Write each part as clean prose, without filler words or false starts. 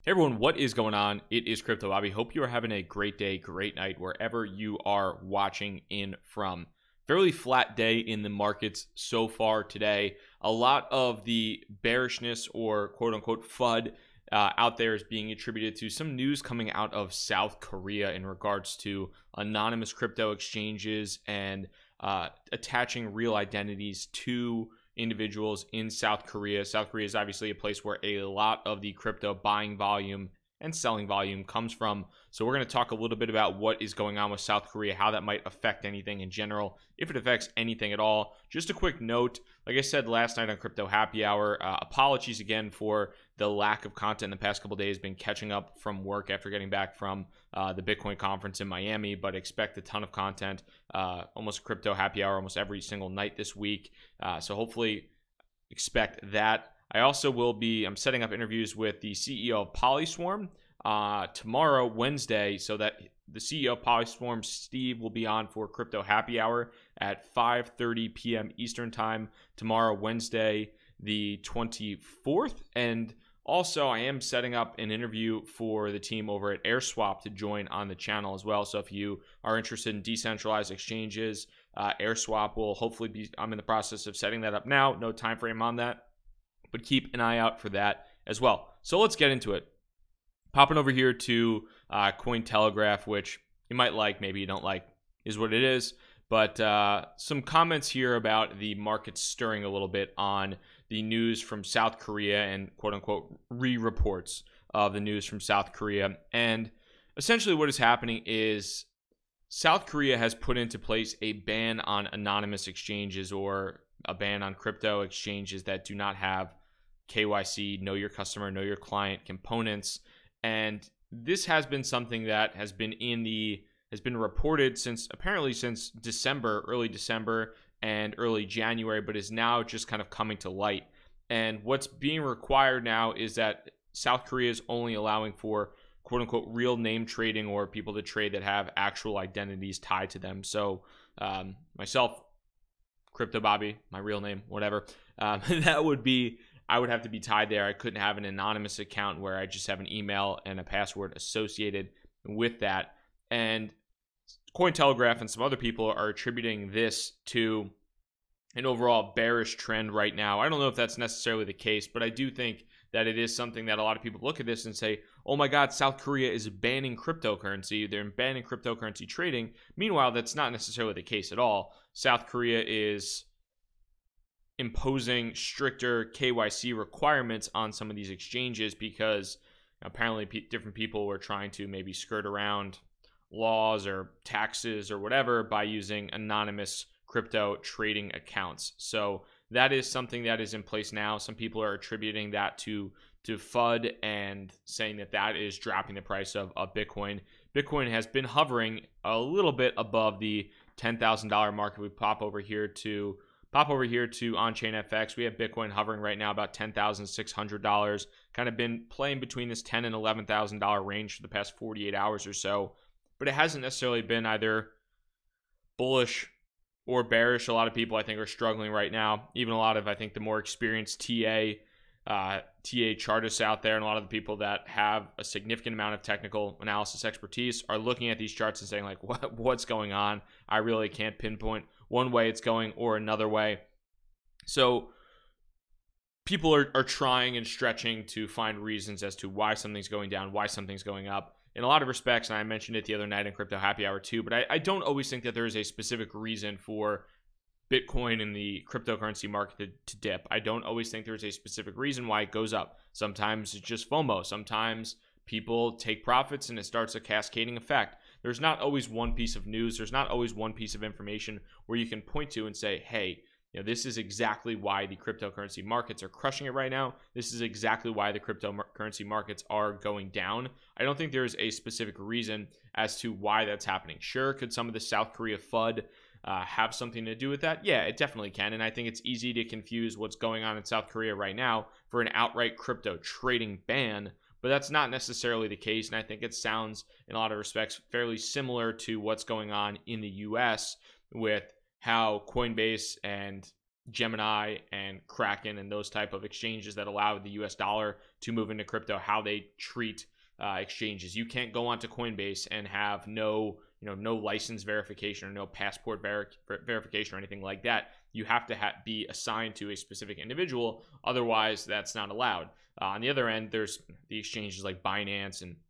Everyone, what is going on? It is Crypto Bobby. Hope you are having a great day, great night, wherever you are watching in from. Fairly flat day in the markets so far today. A lot of the bearishness or quote unquote FUD out there is being attributed to some news coming out of South Korea in regards to anonymous crypto exchanges and attaching real identities to individuals in South Korea. South Korea is obviously a place where a lot of the crypto buying volume and selling volume comes from. So we're going to talk a little bit about what is going on with South Korea, how that might affect anything in general, if it affects anything at all. Just a quick note, like I said last night on Crypto Happy Hour, apologies again for the lack of content in the past couple days. Been catching up from work after getting back from the Bitcoin conference in Miami, but expect a ton of content, almost Crypto Happy Hour almost every single night this week. So hopefully expect that. I also I'm setting up interviews with the CEO of Polyswarm tomorrow, Wednesday, so that the CEO of Polyswarm, Steve, will be on for Crypto Happy Hour at 5:30 p.m. Eastern Time tomorrow, Wednesday, the 24th. And also, I am setting up an interview for the team over at AirSwap to join on the channel as well. So if you are interested in decentralized exchanges, AirSwap will hopefully be, I'm in the process of setting that up now. No time frame on that, but keep an eye out for that as well. So let's get into it. Popping over here to Cointelegraph, which you might like, maybe you don't like, is what it is. But some comments here about the market stirring a little bit on the news from South Korea and quote-unquote re-reports of the news from South Korea. And essentially what is happening is South Korea has put into place a ban on anonymous exchanges or a ban on crypto exchanges that do not have KYC, know your customer, know your client components. And this has been something that has been reported since December, early December and early January, but is now just kind of coming to light. And what's being required now is that South Korea is only allowing for quote unquote real name trading or people to trade that have actual identities tied to them. So myself, Crypto Bobby, my real name, whatever, I would have to be tied there. I couldn't have an anonymous account where I just have an email and a password associated with that. And Cointelegraph and some other people are attributing this to an overall bearish trend right now. I don't know if that's necessarily the case, but I do think that it is something that a lot of people look at this and say, oh my God, South Korea is banning cryptocurrency. They're banning cryptocurrency trading. Meanwhile, that's not necessarily the case at all. South Korea is imposing stricter KYC requirements on some of these exchanges because apparently different people were trying to maybe skirt around laws or taxes or whatever by using anonymous crypto trading accounts. So that is something that is in place now. Some people are attributing that to FUD and saying that is dropping the price of Bitcoin. Bitcoin has been hovering a little bit above the $10,000 mark. If we pop over here to On-Chain FX, we have Bitcoin hovering right now about $10,600. Kind of been playing between this $10,000 and $11,000 range for the past 48 hours or so. But it hasn't necessarily been either bullish or bearish. A lot of people, I think, are struggling right now. Even a lot of, I think, the more experienced TA chartists out there and a lot of the people that have a significant amount of technical analysis expertise are looking at these charts and saying, like, what's going on? I really can't pinpoint one way it's going or another way. So people are trying and stretching to find reasons as to why something's going down, why something's going up. In a lot of respects, and I mentioned it the other night in Crypto Happy Hour too, but I don't always think that there is a specific reason for Bitcoin and the cryptocurrency market to dip. I don't always think there's a specific reason why it goes up. Sometimes it's just FOMO. Sometimes people take profits and it starts a cascading effect. There's not always one piece of news. There's not always one piece of information where you can point to and say, hey, this is exactly why the cryptocurrency markets are crushing it right now. This is exactly why the cryptocurrency markets are going down. I don't think there's a specific reason as to why that's happening. Sure, could some of the South Korea FUD have something to do with that? Yeah, it definitely can. And I think it's easy to confuse what's going on in South Korea right now for an outright crypto trading ban. But that's not necessarily the case. And I think it sounds, in a lot of respects, fairly similar to what's going on in the US with how Coinbase and Gemini and Kraken and those type of exchanges that allow the US dollar to move into crypto, how they treat exchanges. You can't go onto Coinbase and have no license verification or no passport verification or anything like that. You have to be assigned to a specific individual. Otherwise, that's not allowed. On the other end, there's the exchanges like Binance and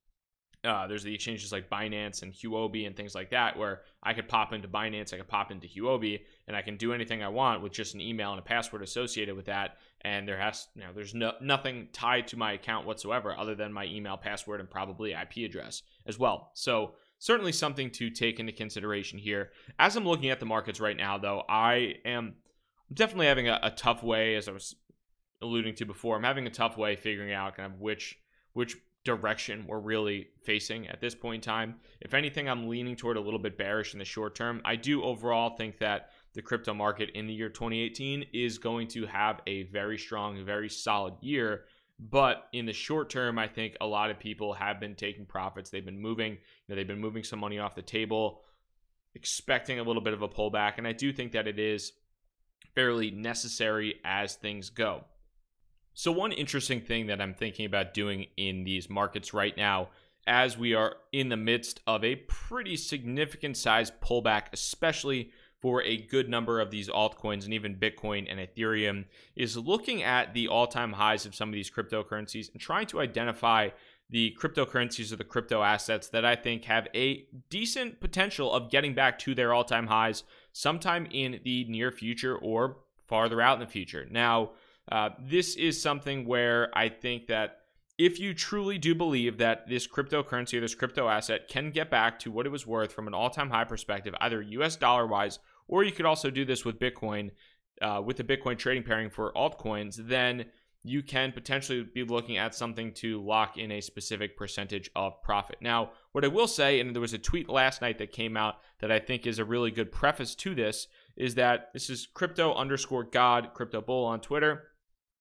Huobi and things like that, where I could pop into Binance, I could pop into Huobi, and I can do anything I want with just an email and a password associated with that. And there's nothing tied to my account whatsoever other than my email, password, and probably IP address as well. So certainly something to take into consideration here. As I'm looking at the markets right now, though, I'm definitely having a tough way, as I was alluding to before. I'm having a tough way figuring out kind of which direction we're really facing at this point in time. If anything, I'm leaning toward a little bit bearish in the short term. I do overall think that the crypto market in the year 2018 is going to have a very strong, very solid year. But in the short term, I think a lot of people have been taking profits. They've been moving some money off the table, expecting a little bit of a pullback. And I do think that it is fairly necessary as things go. So one interesting thing that I'm thinking about doing in these markets right now, as we are in the midst of a pretty significant size pullback, especially for a good number of these altcoins and even Bitcoin and Ethereum, is looking at the all-time highs of some of these cryptocurrencies and trying to identify the cryptocurrencies or the crypto assets that I think have a decent potential of getting back to their all-time highs sometime in the near future or farther out in the future. Now, this is something where I think that if you truly do believe that this cryptocurrency or this crypto asset can get back to what it was worth from an all-time high perspective, either US dollar-wise, or you could also do this with Bitcoin, with the Bitcoin trading pairing for altcoins, then you can potentially be looking at something to lock in a specific percentage of profit. Now, what I will say, and there was a tweet last night that came out that I think is a really good preface to this, is that this is crypto_God, Crypto Bull on Twitter.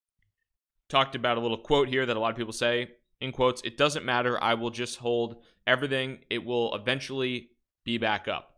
Talked about a little quote here that a lot of people say, in quotes, "It doesn't matter. I will just hold everything. It will eventually be back up."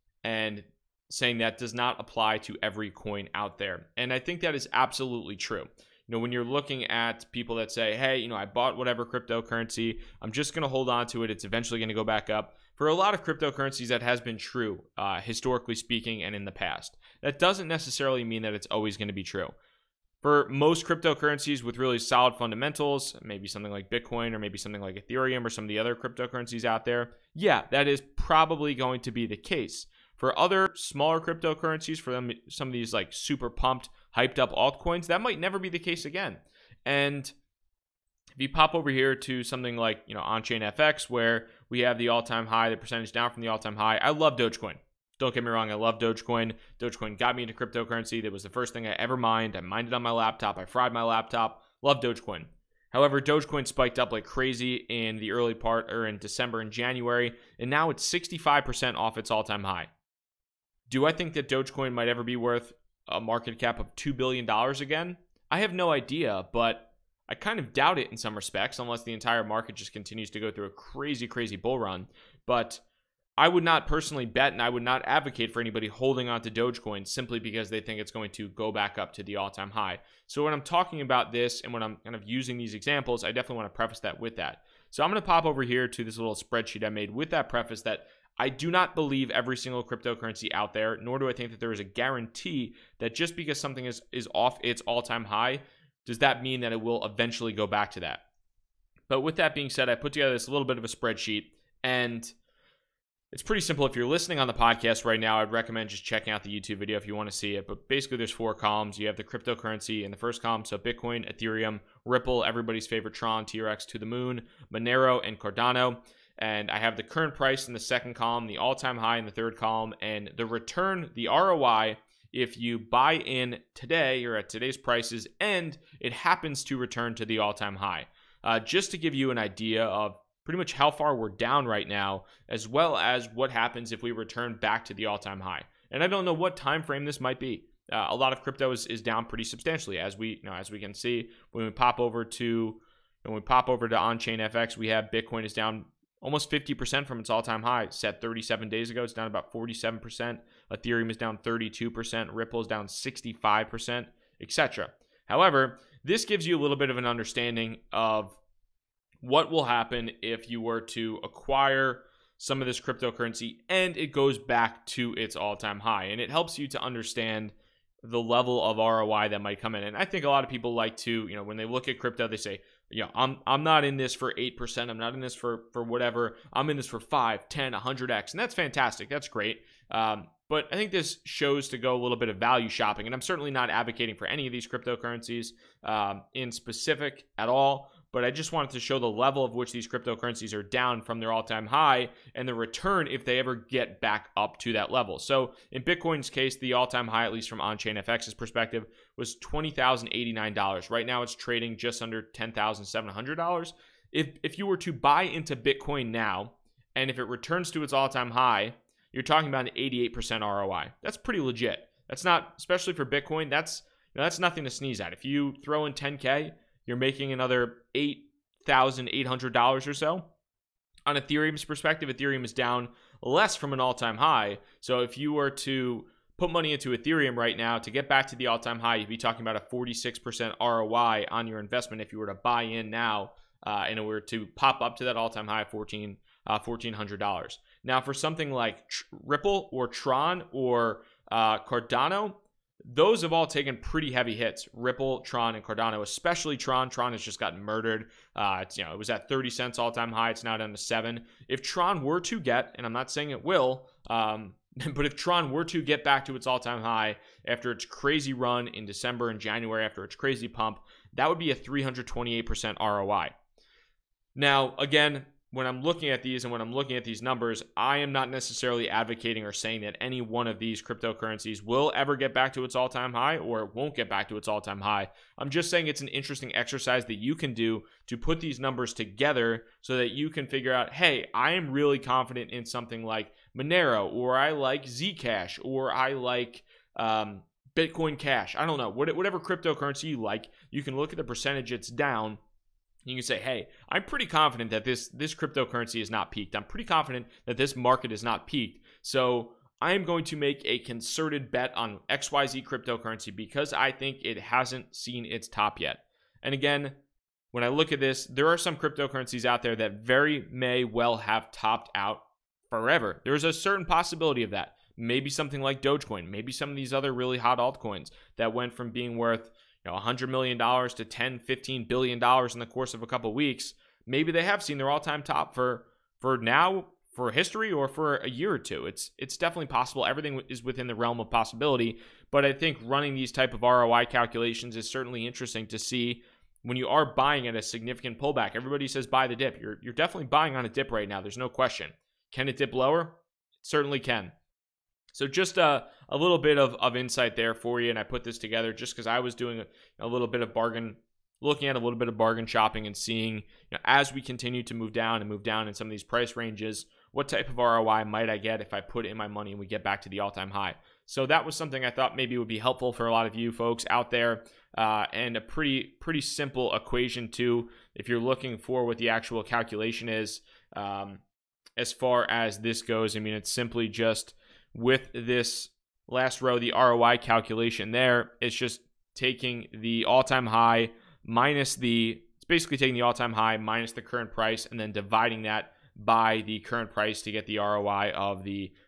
And saying that does not apply to every coin out there. And I think that is absolutely true. When you're looking at people that say, hey, I bought whatever cryptocurrency, I'm just going to hold on to it. It's eventually going to go back up. For a lot of cryptocurrencies, that has been true, historically speaking, and in the past. That doesn't necessarily mean that it's always going to be true. For most cryptocurrencies with really solid fundamentals, maybe something like Bitcoin or maybe something like Ethereum or some of the other cryptocurrencies out there, yeah, that is probably going to be the case. For other smaller cryptocurrencies, for them, some of these like super pumped, hyped up altcoins, that might never be the case again. And if you pop over here to something like, on-chain FX, where we have the all-time high, the percentage down from the all-time high, I love Dogecoin. Don't get me wrong, I love Dogecoin. Dogecoin got me into cryptocurrency. That was the first thing I ever mined. I mined it on my laptop. I fried my laptop. Love Dogecoin. However, Dogecoin spiked up like crazy in the early part, or in December and January, and now it's 65% off its all-time high. Do I think that Dogecoin might ever be worth a market cap of $2 billion again? I have no idea, but I kind of doubt it in some respects, unless the entire market just continues to go through a crazy, crazy bull run. But I would not personally bet, and I would not advocate for anybody holding on to Dogecoin simply because they think it's going to go back up to the all-time high. So when I'm talking about this and when I'm kind of using these examples, I definitely want to preface that with that. So I'm going to pop over here to this little spreadsheet I made with that preface that I do not believe every single cryptocurrency out there, nor do I think that there is a guarantee that just because something is off its all-time high, does that mean that it will eventually go back to that. But with that being said, I put together this little bit of a spreadsheet, and it's pretty simple. If you're listening on the podcast right now, I'd recommend just checking out the YouTube video if you want to see it. But basically, there's 4 columns. You have the cryptocurrency in the first column, so Bitcoin, Ethereum, Ripple, everybody's favorite Tron, TRX to the moon, Monero, and Cardano. And I have the current price in the second column, the all-time high in the third column, and the return, the ROI, if you buy in today or at today's prices, and it happens to return to the all-time high. Just to give you an idea of pretty much how far we're down right now, as well as what happens if we return back to the all-time high. And I don't know what time frame this might be. A lot of crypto is down pretty substantially, as we can see when we pop over to on-chain FX. We have Bitcoin is down almost 50% from its all-time high set 37 days ago. It's down about 47%. Ethereum is down 32%. Ripple is down 65%, etc. However, this gives you a little bit of an understanding of what will happen if you were to acquire some of this cryptocurrency and it goes back to its all-time high. And it helps you to understand the level of ROI that might come in. And I think a lot of people like to, when they look at crypto, they say, I'm not in this for 8%. I'm not in this for whatever. I'm in this for 5, 10, 100x. And that's fantastic. That's great. But I think this shows to go a little bit of value shopping. And I'm certainly not advocating for any of these cryptocurrencies in specific at all. But I just wanted to show the level of which these cryptocurrencies are down from their all-time high and the return if they ever get back up to that level. So in Bitcoin's case, the all-time high, at least from OnChainFX's perspective, was $20,089. Right now it's trading just under $10,700. If you were to buy into Bitcoin now, and if it returns to its all-time high, you're talking about an 88% ROI. That's pretty legit. That's not, especially for Bitcoin, that's nothing to sneeze at. If you throw in 10K, you're making another $8,800 or so. On Ethereum's perspective, Ethereum is down less from an all-time high. So if you were to put money into Ethereum right now to get back to the all-time high, you'd be talking about a 46% ROI on your investment if you were to buy in now and it were to pop up to that all-time high of $1,400. Now, for something like Ripple or Tron or Cardano, those have all taken pretty heavy hits. Ripple, Tron, and Cardano, especially Tron. Tron has just gotten murdered. It was at 30 cents all-time high. It's now down to 7. If Tron were to get, and I'm not saying it will, but if Tron were to get back to its all-time high after its crazy run in December and January, after its crazy pump, that would be a 328% ROI. Now, again, when I'm looking at these and when I'm looking at these numbers, I am not necessarily advocating or saying that any one of these cryptocurrencies will ever get back to its all-time high or it won't get back to its all-time high. I'm just saying it's an interesting exercise that you can do to put these numbers together so that you can figure out, hey, I am really confident in something like Monero, or I like Zcash, or I like Bitcoin Cash. I don't know. Whatever cryptocurrency you like, you can look at the percentage it's down. You can say, hey, I'm pretty confident that this cryptocurrency is not peaked. I'm pretty confident that this market is not peaked. So I am going to make a concerted bet on XYZ cryptocurrency because I think it hasn't seen its top yet. And again, when I look at this, there are some cryptocurrencies out there that very may well have topped out forever. There's a certain possibility of that. Maybe something like Dogecoin, maybe some of these other really hot altcoins that went from being worth $100 million to $10, $15 billion in the course of a couple of weeks. Maybe they have seen their all-time top for now, for history, or for a year or two. It's definitely possible. Everything is within the realm of possibility, but I think running these type of ROI calculations is certainly interesting to see when you are buying at a significant pullback. Everybody says buy the dip. You're definitely buying on a dip right now. There's no question. Can it dip lower? It certainly can. So just a little bit of insight there for you, and I put this together just because I was doing a little bit of looking at a little bit of bargain shopping and seeing, as we continue to move down in some of these price ranges, what type of ROI might I get if I put in my money and we get back to the all-time high. So that was something I thought maybe would be helpful for a lot of you folks out there, and a pretty simple equation too, if you're looking for what the actual calculation is. As far as this goes, I mean, it's simply just with this last row, the ROI calculation there, it's just taking the all-time high it's basically taking the all-time high minus the current price and then dividing that by the current price to get the ROI of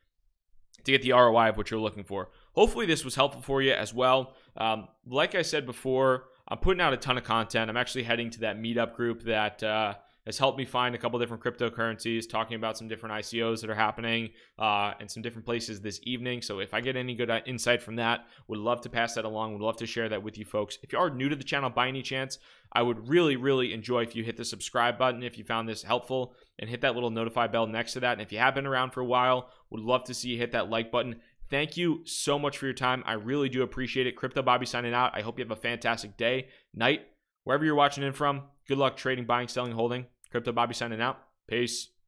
what you're looking for. Hopefully this was helpful for you as well. Like I said before, I'm putting out a ton of content. I'm actually heading to that meetup group that has helped me find a couple different cryptocurrencies, talking about some different ICOs that are happening and some different places this evening. So if I get any good insight from that, would love to pass that along. Would love to share that with you folks. If you are new to the channel by any chance, I would really, really enjoy if you hit the subscribe button if you found this helpful, and hit that little notify bell next to that. And if you have been around for a while, would love to see you hit that like button. Thank you so much for your time. I really do appreciate it. Crypto Bobby signing out. I hope you have a fantastic day, night, wherever you're watching in from. Good luck trading, buying, selling, holding. Crypto Bobby signing out. Peace.